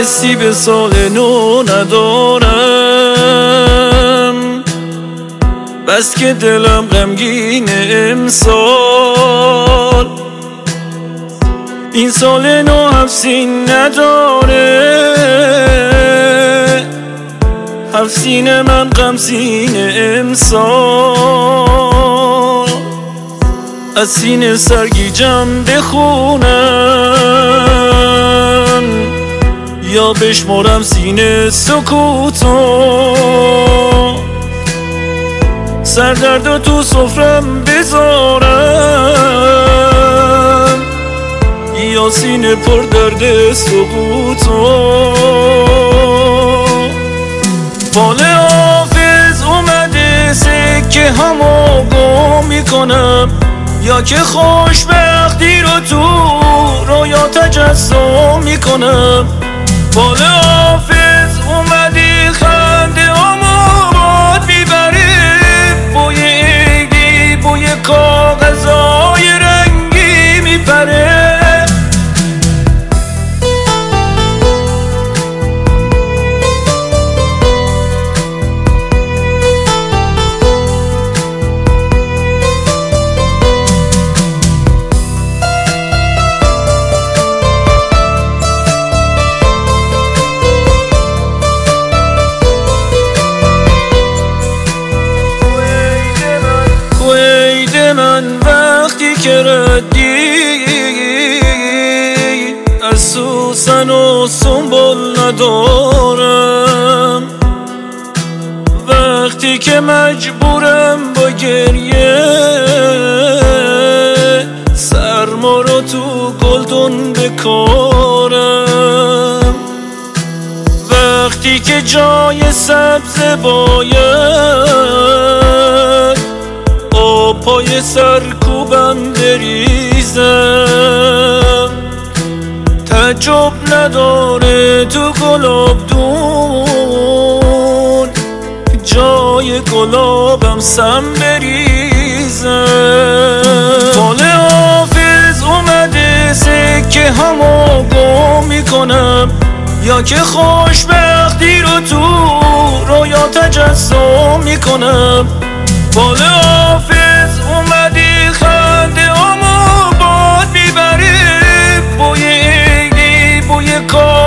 حسی به سال نو ندارم، بس که دلم غمگین امسال. این سال نو هفسین نداره، هفسین من غمسین امسال. از سینه سرگیجم بخونم یا بشمارم سینه سکوتو، سردردو تو سفرم بذارم یا سینه پر درد سقوطو. فال حافظ اومده سکه همو گم میکنم، یا که خوشبختی رو تو رویا تجسم میکنم. فال حافظ اومدی خنده همو باد میبری، بوی عیدی بوی کاغذای رنگی میپره. من وقتی که ردی از سوسن و سنبل ندارم، وقتی که مجبورم با گریه سرما رو تو گلدون بکارم، وقتی که جای سبز باید پای سرکوبم بریزم. تعجب نداره تو گلابدون جای گلابم سم بریزم. فال حافظ اومده سکه همو گم میکنم، یا که خوشبختی رو تو رویا تجسم میکنم. فال حافظ اومدی خنده همو باد میبری، بوی عیدی بوی کار